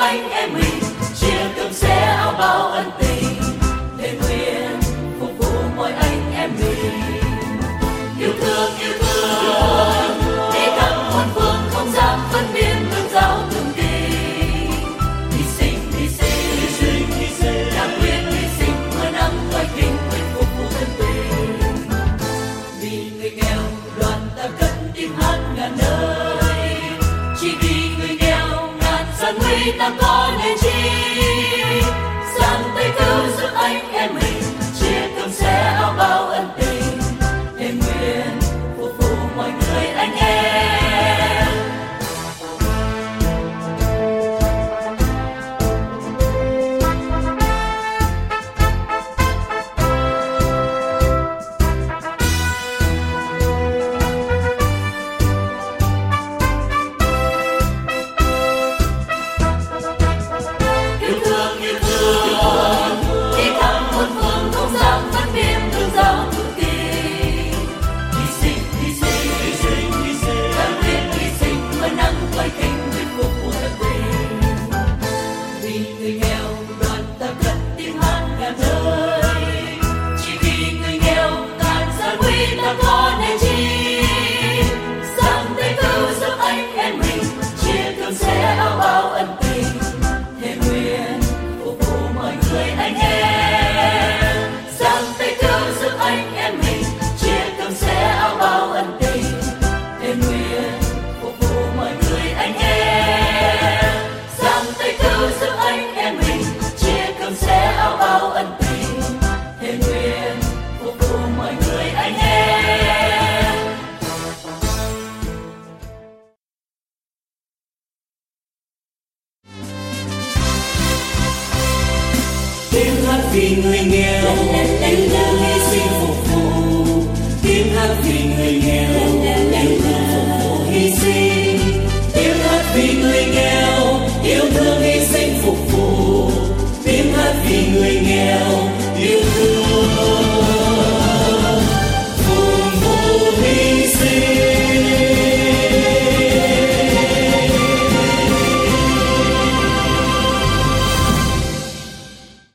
anh em mình, chia cơm xẻ áo bao ân tình, để nguyện phục vụ mỗi anh em mình. Yêu thương để khắp muôn phương không dám phân biệt tương giao tương kỳ. Hy sinh đã quyết hy sinh 10 năm ngoài kinh nguyện phục vụ thân tình. Vì người nghèo đoàn ta cất tiếng hát ngàn nơi, chỉ vì người nghèo ngàn gian nguy ta có nên chi. Giang tay cứu giúp anh em mình, chia cơm xẻ áo bao ân tình, để nguyện phục vụ mọi người anh em. Để khắp muôn phương không dám phân biệt tương giao tương kỳ. Hy sinh đã quyết hy sinh 10 năm ngoài kinh nguyện phục vụ thân tình. Vì người nghèo đoàn ta cất tiếng hát ngàn nơi, chỉ vì người nghèo ngàn gian nguy ta có nên chi. Giang tay cứu giúp anh em mình, chia cơm xẻ áo bao ân tình, để nguyện phục vụ mọi người anh em. Giang tay cứu giúp anh em mình, chia cơm xẻ áo bao ân tình, để nguyện phục vụ mọi người anh em. Giang tay cứu giúp anh em mình, chia cơm xẻ áo bao ân tình, để nguyện phục vụ mọi người anh em. Tiếng hát vì người nghèo, tiếng hát hy sinh phục vụ, tiếng hát vì người nghèo.